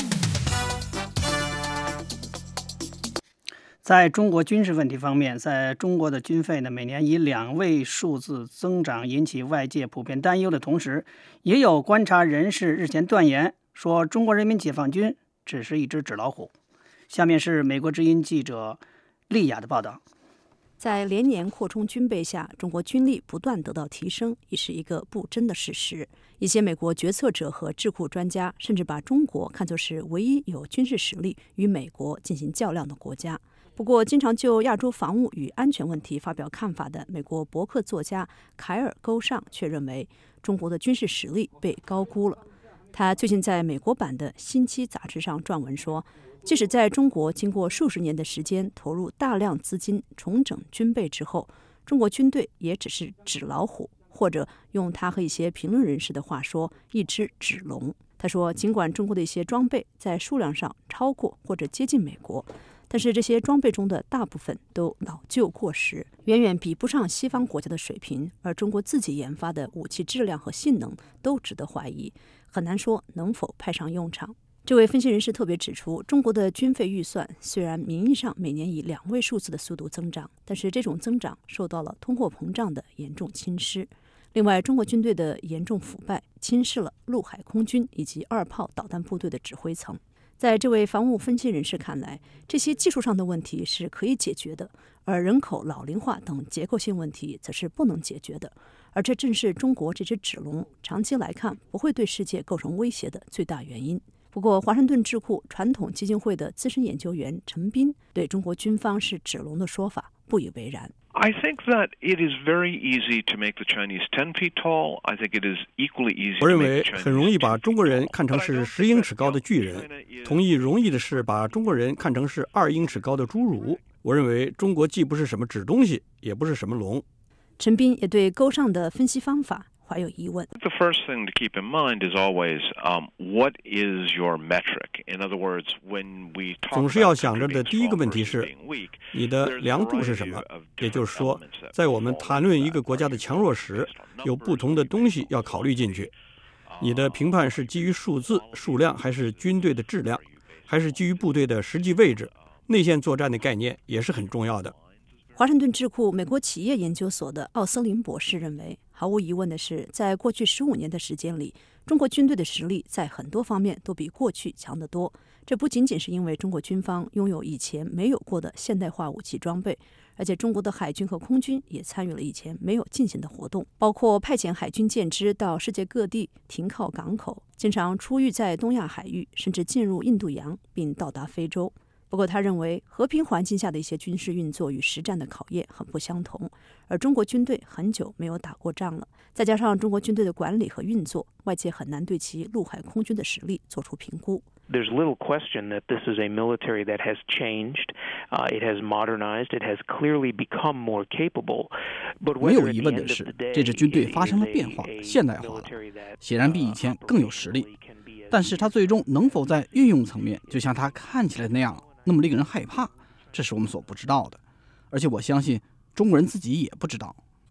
[SPEAKER 4] 在中国军事问题方面，在中国的军费呢每年以2位数字增长，引起外界普遍担忧的同时，也有观察人士日前断言说，中国人民解放军只是一只纸老虎。下面是美国之音记者丽雅的报道。
[SPEAKER 16] 在连年扩充军备下，中国军力不断得到提升，已是一个不争的事实。一些美国决策者和智库专家甚至把中国看作是唯一有军事实力与美国进行较量的国家。不过，经常就亚洲防务与安全问题发表看法的美国博客作家凯尔·勾尚却认为，中国的军事实力被高估了。他最近在美国版的《星期》杂志上撰文说，即使在中国经过数十年的时间投入大量资金重整军备之后，中国军队也只是纸老虎，或者用他和一些评论人士的话说，一只纸龙。他说，尽管中国的一些装备在数量上超过或者接近美国，但是这些装备中的大部分都老旧过时，远远比不上西方国家的水平，而中国自己研发的武器质量和性能都值得怀疑，很难说能否派上用场。这位分析人士特别指出，中国的军费预算虽然名义上每年以2位数字的速度增长，但是这种增长受到了通货膨胀的严重侵蚀。另外，中国军队的严重腐败侵蚀了陆海空军以及2炮导弹部队的指挥层。在这位防务分析人士看来，这些技术上的问题是可以解决的，而人口老龄化等结构性问题则是不能解决的。而这正是中国这只纸龙长期来看不会对世界构成威胁的最大原因。不过，华盛顿智库传统基金会的资深研究员陈斌对中国军方是纸龙的说法不以为然。
[SPEAKER 17] I think that it is very easy to make the Chinese 10 feet tall. I think it is equally easy.
[SPEAKER 18] 我认为很容易把中国人看成是10英尺高的巨人，同意容易的是把中国人看成是2英尺高的侏儒。我认为中国既不是什么纸东西，也不是什么龙。
[SPEAKER 16] 陈斌也对勾上的分析方法怀有疑问。
[SPEAKER 17] The first thing to keep in mind is always what is your metric? In other words, when we talk
[SPEAKER 18] 总是要想着的第一个问题是，你的量度是什么？也就是说，在我们谈论一个国家的强弱时，有不同的东西要考虑进去。你的评判是基于数字、数量，还是军队的质量，还是基于部队的实际位置？内线作战的概念也是很重要的。
[SPEAKER 16] 华盛顿智库美国企业研究所的奥斯林博士认为，毫无疑问的是，在过去15年的时间里，中国军队的实力在很多方面都比过去强得多。这不仅仅是因为中国军方拥有以前没有过的现代化武器装备，而且中国的海军和空军也参与了以前没有进行的活动，包括派遣海军舰只到世界各地停靠港口，经常出狱在东亚海域，甚至进入印度洋并到达非洲。不过他认为，和平环境下的一些军事运作与实战的考验很不相同，而中国军队很久没有打过仗了，再加上中国军队的管理和运作，外界很难对其陆海空军的实力做出评估。
[SPEAKER 19] There's little question that this is a military that has changed, it has modernized, it has clearly become more capable.
[SPEAKER 20] 没有疑问的是，这支军队发生了变化，现代化了，显然比以前更有实力。但是它最终能否在运用层面，就像它看起来那样，那么令人害怕，这是我们所不知道的。而且我相信中国人自己也不知道。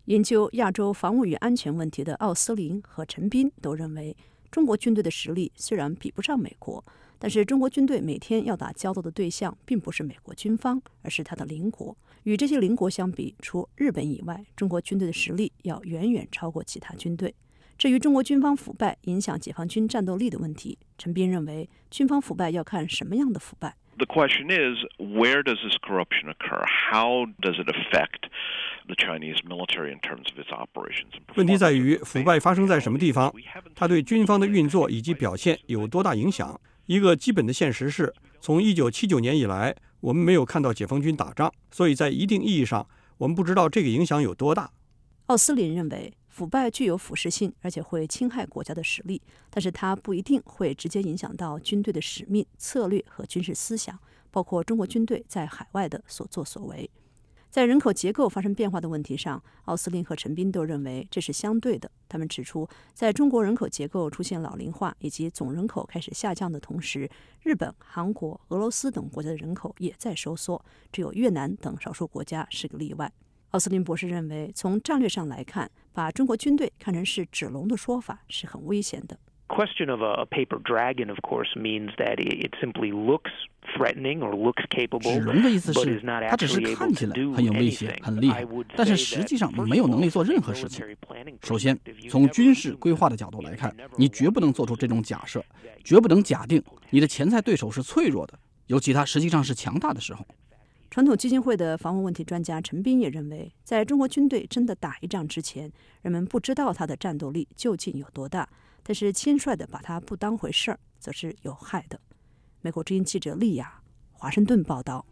[SPEAKER 16] 研究亚洲防务与安全问题的奥斯林和陈斌都认为，中国军队的实力虽然比不上美国，但是中国军队每天要打交道的对象并不是美国军方，而是他的邻国。与这些邻国相比，除日本以外，中国军队的实力要远远超过其他军队。至于中国军方腐败影响解放军战斗力的问题，陈斌认为，军方腐败要看什么样的腐败。
[SPEAKER 17] The question is, where does this corruption occur? How does it affect the Chinese military in terms of its operations?
[SPEAKER 18] 问题在于腐败发生在什么地方，它对军方的运作以及表现有多大影响。一个基本的现实是，从1979年以来，我们没有看到解放军打仗，所以在一定意义上，我们不知道这个影响有多大。
[SPEAKER 16] 奥斯林认为，腐败具有腐蚀性，而且会侵害国家的实力，但是它不一定会直接影响到军队的使命、策略和军事思想，包括中国军队在海外的所作所为。在人口结构发生变化的问题上，奥斯林和陈斌都认为这是相对的。他们指出，在中国人口结构出现老龄化以及总人口开始下降的同时，日本、韩国、俄罗斯等国家的人口也在收缩，只有越南等少数国家是个例外。奥斯林博士认为，从战略上来看，把中国军队看成是纸龙的说法是很危险的。
[SPEAKER 19] Question of a paper dragon, of course, means that it simply looks threatening or looks capable.
[SPEAKER 20] 纸龙的意思是，它只是看起来很有威胁、很厉害，但是实际上没有能力做任何事情。首先，从军事规划的角度来看，你绝不能做出这种假设，绝不能假定你的潜在对手是脆弱的，尤其他实际上是强大的时候。
[SPEAKER 16] 传统基金会的防务问题专家陈斌也认为，在中国军队真的打一仗之前，人们不知道他的战斗力究竟有多大，但是轻率地把它不当回事儿，则是有害的。美国之音记者利亚，华盛顿报道。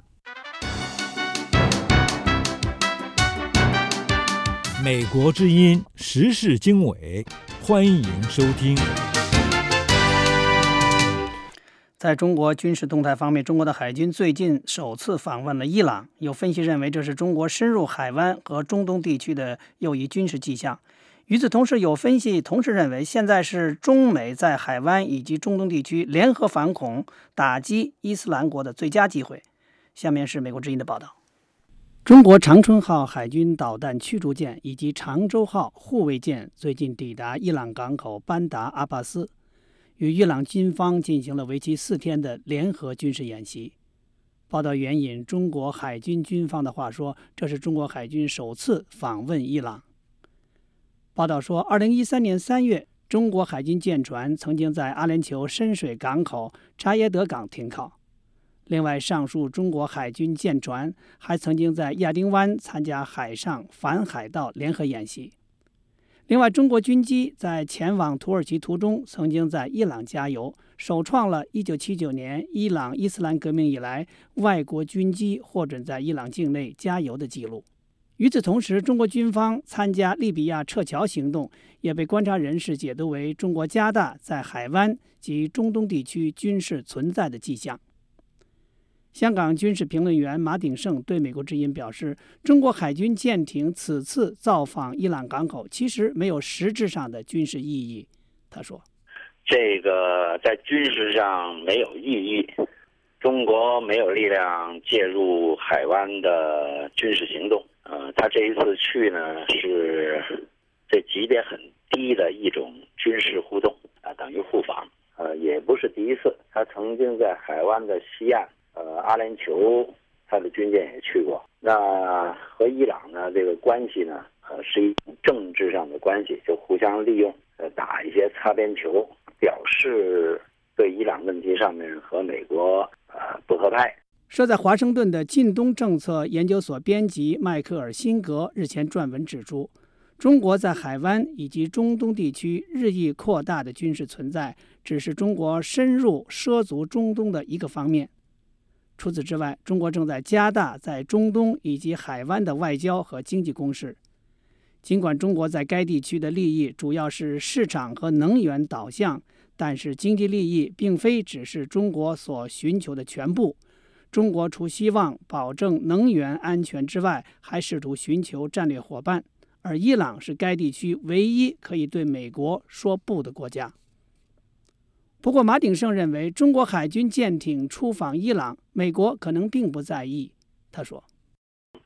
[SPEAKER 21] 美国之音时事经纬，欢迎收听。
[SPEAKER 4] 在中国军事动态方面，中国的海军最近首次访问了伊朗，有分析认为这是中国深入海湾和中东地区的又一军事迹象。与此同时，有分析同时认为，现在是中美在海湾以及中东地区联合反恐、打击伊斯兰国的最佳机会。下面是美国之音的报道。中国长春号海军导弹驱逐舰以及长洲号护卫舰最近抵达伊朗港口班达阿巴斯，与伊朗军方进行了为期4天的联合军事演习。报道援引中国海军军方的话说，这是中国海军首次访问伊朗。报道说，2013年3月，中国海军舰船曾经在阿联酋深水港口查耶德港停靠。另外，上述中国海军舰船还曾经在亚丁湾参加海上反海盗联合演习。另外，中国军机在前往土耳其途中曾经在伊朗加油，首创了1979年伊朗伊斯兰革命以来外国军机获准在伊朗境内加油的记录。与此同时，中国军方参加利比亚撤侨行动也被观察人士解读为中国加大在海湾及中东地区军事存在的迹象。香港军事评论员马鼎盛对美国之音表示，中国海军舰艇此次造访伊朗港口其实没有实质上的军事意义。他说，
[SPEAKER 22] 这个在军事上没有意义，中国没有力量介入海湾的军事行动。他这一次去呢，是这级别很低的一种军事互动等于互访。也不是第一次，他曾经在海湾的西岸阿联酋，他的军舰也去过。那和伊朗呢，这个关系呢，是一种政治上的关系，就互相利用，打一些擦边球，表示对伊朗问题上面和美国不合拍。
[SPEAKER 4] 设在华盛顿的近东政策研究所编辑迈克尔·辛格日前撰文指出，中国在海湾以及中东地区日益扩大的军事存在，只是中国深入涉足中东的一个方面。除此之外，中国正在加大在中东以及海湾的外交和经济攻势。尽管中国在该地区的利益主要是市场和能源导向，但是经济利益并非只是中国所寻求的全部。中国除希望保证能源安全之外，还试图寻求战略伙伴，而伊朗是该地区唯一可以对美国说不的国家。不过，马鼎盛认为，中国海军舰艇出访伊朗，美国可能并不在意。他说，
[SPEAKER 22] 也可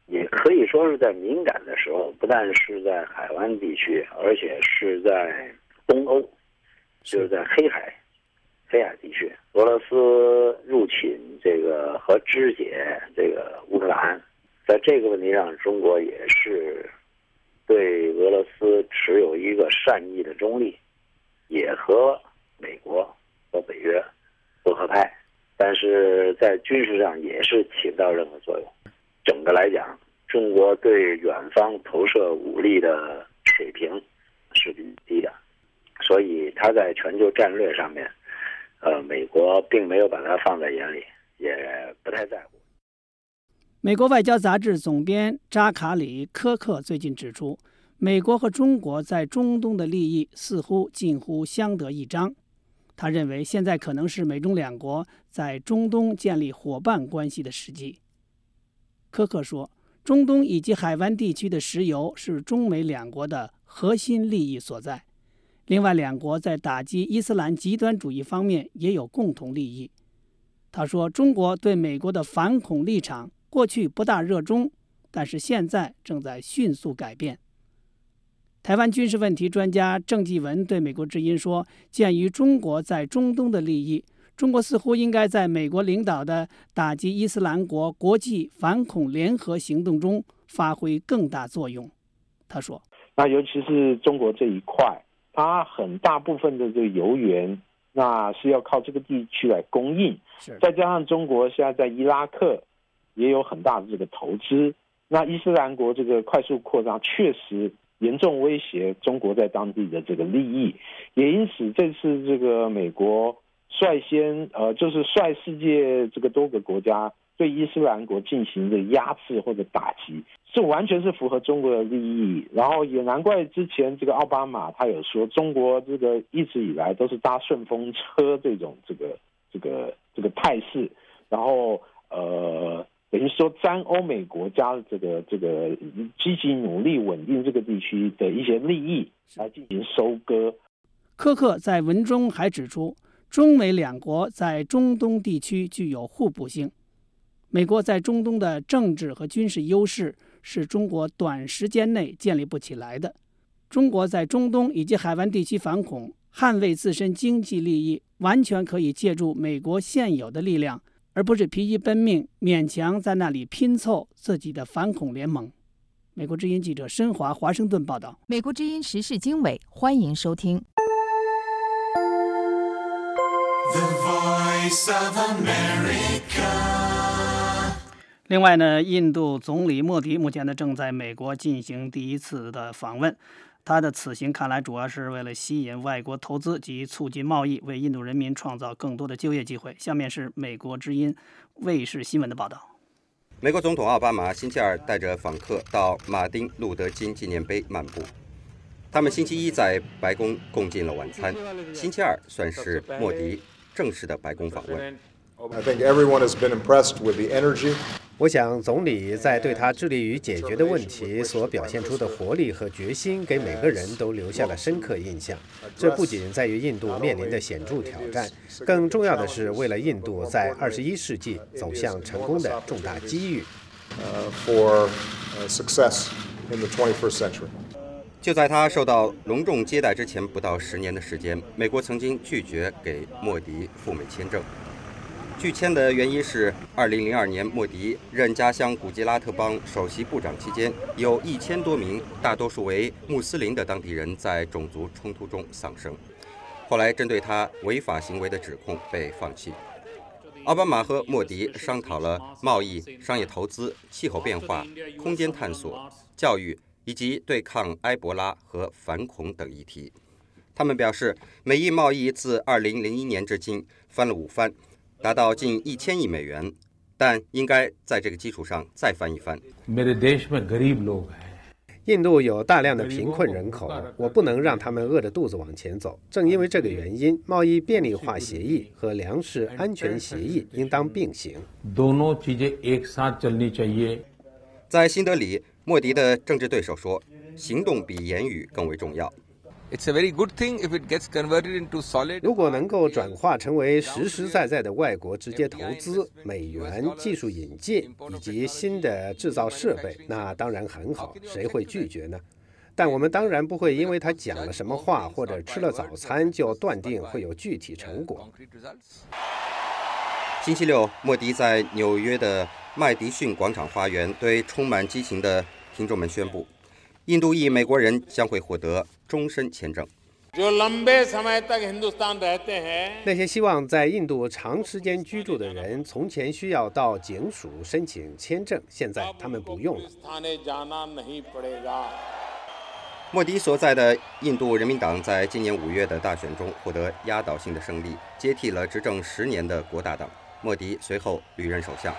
[SPEAKER 22] 可以说是在敏感的时候，不但是在海湾地区，而且是在东欧，就是在黑海地区，俄罗斯入侵这个和肢解这个乌克兰，在这个问题上，中国也是对俄罗斯持有一个善意的中立，也和美国和北约不合拍，但是在军事上也是起不到任何作用。整个来讲，中国对远方投射武力的水平是比低的，所以它在全球战略上面，美国并没有把它放在眼里，也不太在乎。
[SPEAKER 4] 美国外交杂志总编扎卡里·科克最近指出，美国和中国在中东的利益似乎近乎相得益彰。他认为现在可能是美中两国在中东建立伙伴关系的时机。科克说，中东以及海湾地区的石油是中美两国的核心利益所在。另外，两国在打击伊斯兰极端主义方面也有共同利益。他说，中国对美国的反恐立场过去不大热衷，但是现在正在迅速改变。台湾军事问题专家郑继文对美国之音说，鉴于中国在中东的利益，中国似乎应该在美国领导的打击伊斯兰国国际反恐联合行动中发挥更大作用。他说，
[SPEAKER 1] 那尤其是中国这一块，它很大部分的这个油源那是要靠这个地区来供应，再加上中国现在在伊拉克也有很大的这个投资，那伊斯兰国这个快速扩张确实严重威胁中国在当地的这个利益，也因此这次这个美国率先就是率世界这个多个国家对伊斯兰国进行的压制或者打击，这完全是符合中国的利益。然后也难怪之前这个奥巴马他有说，中国这个一直以来都是搭顺风车这种这个态势，然后等于说沾欧美国家的这个积极努力稳定这个地区的一些利益来进行收割。
[SPEAKER 4] 科克在文中还指出，中美两国在中东地区具有互补性。美国在中东的政治和军事优势是中国短时间内建立不起来的。中国在中东以及海湾地区反恐，捍卫自身经济利益，完全可以借助美国现有的力量，而不是疲于奔命，勉强在那里拼凑自己的反恐联盟。美国之音记者申华华盛顿报道。
[SPEAKER 2] 美国之音时事经纬，欢迎收听。
[SPEAKER 3] The Voice of America。
[SPEAKER 4] 另外呢，印度总理莫迪目前呢正在美国进行第一次的访问。他的此行看来主要是为了吸引外国投资及促进贸易，为印度人民创造更多的就业机会。下面是美国之音卫视新闻的报道。
[SPEAKER 23] 美国总统奥巴马星期二带着访客到马丁路德金纪念碑漫步。他们星期一在白宫共进了晚餐，星期二算是莫迪正式的白宫访问。
[SPEAKER 24] 我想总理在对他致力于解决的问题所表现出的活力和决心，给每个人都留下了深刻印象。这不仅在于印度面临的显著挑战，更重要的是为了印度在21世纪走向成功的重大机遇。
[SPEAKER 23] 就在他受到隆重接待之前不到10年的时间，美国曾经拒绝给莫迪赴美签证。拒签的原因是2002年莫迪任家乡古吉拉特邦首席部长期间，有1000多名大多数为穆斯林的当地人在种族冲突中丧生。后来针对他违法行为的指控被放弃。奥巴马和莫迪商讨了贸易、商业投资、气候变化、空间探索、教育以及对抗埃博拉和反恐等议题。他们表示，美印贸易自2001年至今翻了5番，达到近1000亿美元，但应该在这个基础上再翻一番。
[SPEAKER 24] 印度有大量的贫困人口，我不能让他们饿着肚子往前走。正因为这个原因，贸易便利化协议和粮食安全协议应当并行。
[SPEAKER 23] 在新德里，莫迪的政治对手说，行动比言语更为重要。
[SPEAKER 24] 如果能够转化成为实实在在的外国直接投资、美元、技术引进以及新的制造设备，那当然很好，谁会拒绝呢？但我们当然不会因为他讲了什么话或者吃了早餐就断定会有具体成果。
[SPEAKER 23] 星期六，莫迪在纽约的麦迪逊广场花园对充满激情的听众们宣布，印度裔美国人将会获得终身签证。
[SPEAKER 24] 那些希望在印度长时间居住的人，从前需要到警署申请签证，现在他们不用了。
[SPEAKER 23] 莫迪所在的印度人民党在今年5月的大选中获得压倒性的胜利，接替了执政10年的国大党。莫迪随后履任首相。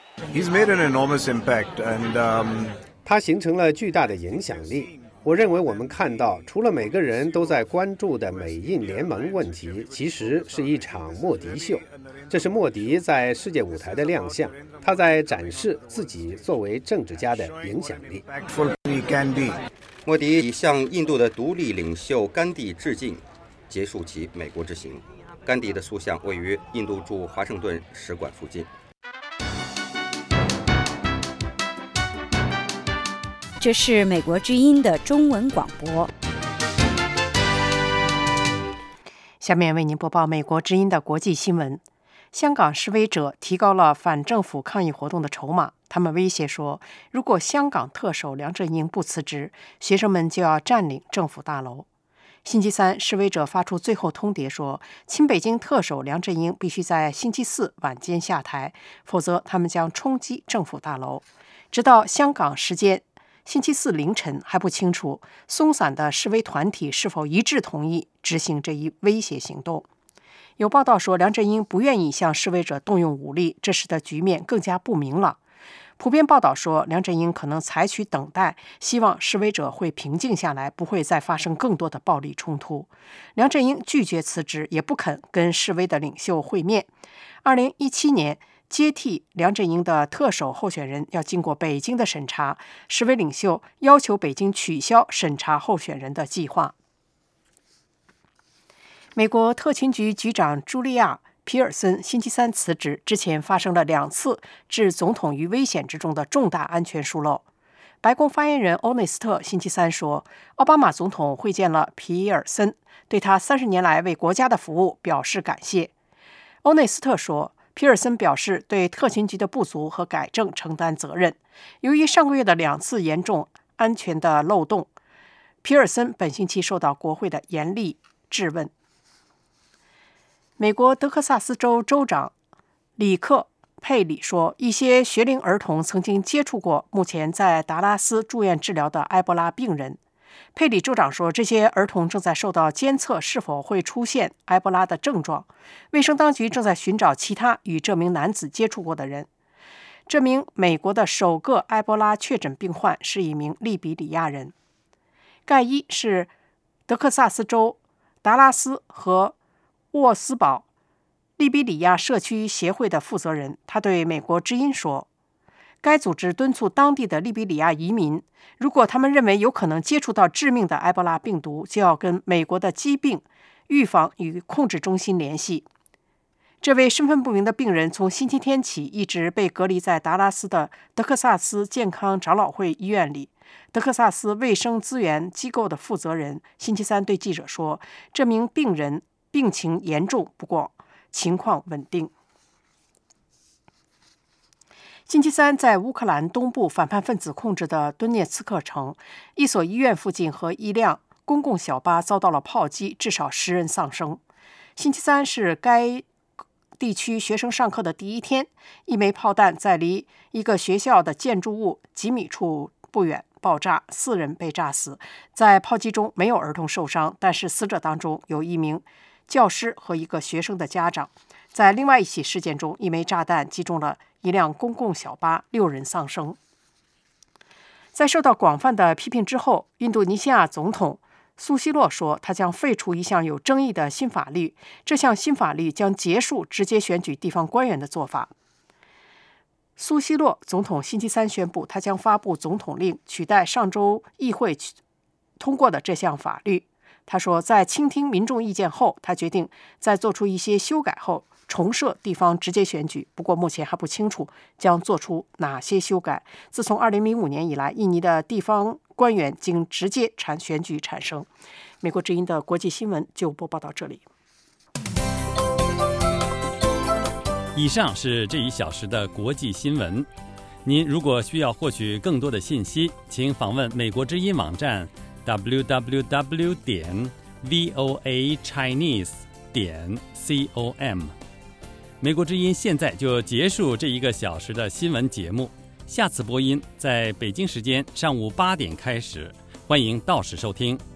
[SPEAKER 24] 他形成了巨大的影响力。我认为我们看到，除了每个人都在关注的美印联盟问题，其实是一场莫迪秀。这是莫迪在世界舞台的亮相，他在展示自己作为政治家的影响力。
[SPEAKER 23] 莫迪以向印度的独立领袖甘地致敬，结束其美国之行。甘地的塑像位于印度驻华盛顿使馆附近。
[SPEAKER 2] 这是美国之音的中文广播。
[SPEAKER 9] 下面为您播报美国之音的国际新闻。香港示威者提高了反政府抗议活动的筹码，他们威胁说，如果香港特首梁振英不辞职，学生们就要占领政府大楼。星期三，示威者发出最后通牒说，亲北京特首梁振英必须在星期四晚间下台，否则他们将冲击政府大楼。直到香港时间星期四凌晨，还不清楚松散的示威团体是否一致同意执行这一威胁行动。有报道说，梁振英不愿意向示威者动用武力，这使得局面更加不明朗。普遍报道说，梁振英可能采取等待，希望示威者会平静下来，不会再发生更多的暴力冲突。梁振英拒绝辞职，也不肯跟示威的领袖会面。2017年，接替梁振英的特首候选人要经过北京的审查，示威领袖要求北京取消审查候选人的计划。美国特勤局局长茱莉亚·皮尔森星期三辞职之前，发生了2次置总统于危险之中的重大安全疏漏。白宫发言人欧内斯特星期三说，奥巴马总统会见了皮尔森，对他30年来为国家的服务表示感谢。欧内斯特说，皮尔森表示对特勤局的不足和改正承担责任。由于上个月的2次严重安全的漏洞，皮尔森本星期受到国会的严厉质问。美国德克萨斯州州长里克·佩里说，一些学龄儿童曾经接触过目前在达拉斯住院治疗的埃博拉病人。佩里州长说，这些儿童正在受到监测是否会出现埃博拉的症状。卫生当局正在寻找其他与这名男子接触过的人。这名美国的首个埃博拉确诊病患是一名利比里亚人。盖伊是德克萨斯州达拉斯和沃斯堡利比里亚社区协会的负责人，他对美国之音说，该组织敦促当地的利比里亚移民，如果他们认为有可能接触到致命的埃博拉病毒，就要跟美国的疾病预防与控制中心联系。这位身份不明的病人从星期天起一直被隔离在达拉斯的德克萨斯健康长老会医院里。德克萨斯卫生资源机构的负责人星期三对记者说，这名病人病情严重，不过情况稳定。星期三，在乌克兰东部反叛分子控制的顿涅茨克城，一所医院附近和一辆公共小巴遭到了炮击，至少10人丧生。星期三是该地区学生上课的第一天，一枚炮弹在离一个学校的建筑物几米处不远爆炸，4人被炸死。在炮击中没有儿童受伤，但是死者当中有一名教师和一个学生的家长。在另外一起事件中，一枚炸弹击中了一辆公共小巴，6人丧生。在受到广泛的批评之后，印度尼西亚总统苏希洛说，他将废除一项有争议的新法律，这项新法律将结束直接选举地方官员的做法。苏希洛总统星期三宣布，他将发布总统令，取代上周议会通过的这项法律。 他说，在倾听民众意见后，他决定在做出一些修改后重设地方直接选举，不过目前还不清楚将做出哪些修改。自从2005年以来，印尼的地方官员经直接选举产生。美国之音的国际新闻就播报到这里。
[SPEAKER 6] 以上是这1小时的国际新闻。您如果需要获取更多的信息，请访问美国之音网站 www.voachinese.com。美国之音现在就结束这1个小时的新闻节目，下次播音在北京时间上午8点开始，欢迎到时收听。